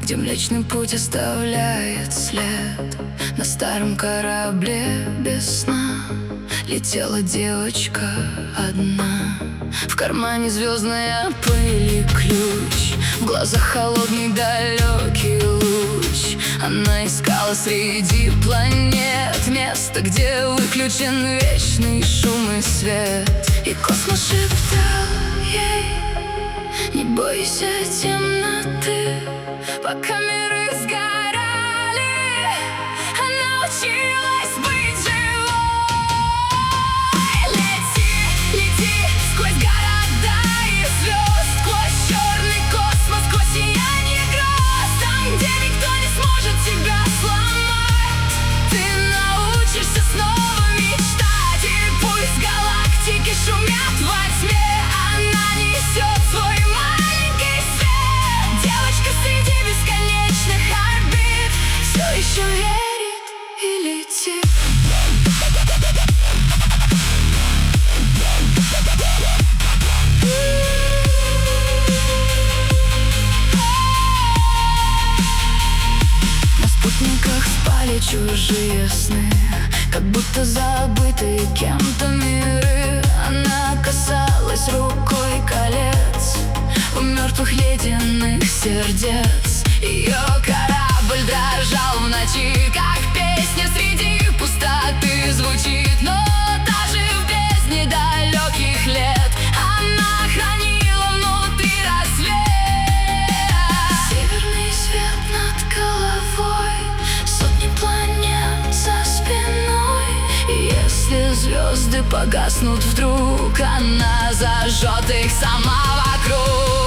где Млечный Путь оставляет след. На старом корабле без сна летела девочка одна. В кармане звездная пыль и ключ, в глазах холодный далекий луч. Она искала среди планет место, где выключен вечный шум и свет. И космос шептал ей: не бойся темноты. Пока миры сгорали, она училась быть живой. Лети, лети сквозь города и звезд, сквозь черный космос, сквозь сияние гроз. Там, где никто не сможет тебя сломать, ты научишься снова мечтать. И пусть галактики шумят во тьме, она несет свой маленький свет. Девочка среди бесконечных орбит все еще верит и летит. На спутниках спали чужие сны, как будто забытые кем-то миры. Она касалась рукой колец у мертвых ледяных сердец. Ее корабль дрожал в ночи, как песня среди пустоты звучит. Но даже в бездне далеких лет она хранила внутри рассвет. Северный свет над головой, сотни планет за спиной. И если звезды погаснут вдруг, она зажжет их сама вокруг.